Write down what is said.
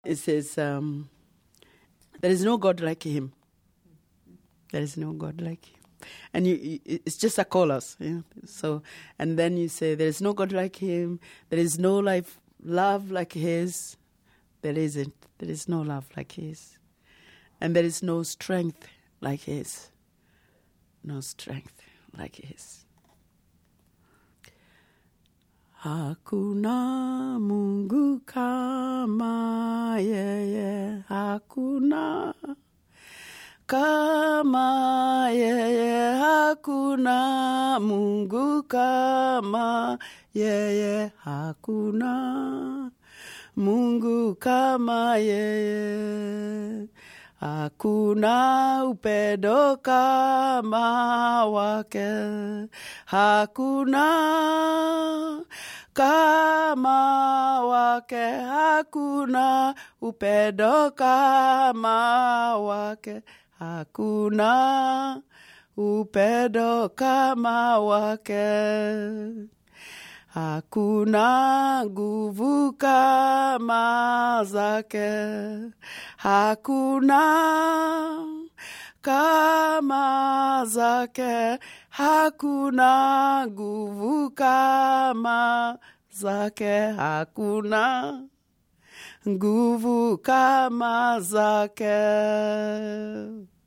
It says, there is no God like him. There is no God like him. And it's just a chorus. So, and then you say, there is no God like him. There is no love like his. There isn't. There is no love like his. And there is no strength like his. No strength like his. Hakuna Mungu kama yeye. Hakuna kama yeye. Hakuna Mungu kama yeye. Hakuna Mungu kama yeye. Hakuna upendo kama wake. Hakuna kama wake. Hakuna upendo kama wake. Hakuna upendo kama wake. Hakuna nguvu kama zake. Hakuna kama zake. Hakuna nguvu kama zake. Hakuna nguvu kama zake.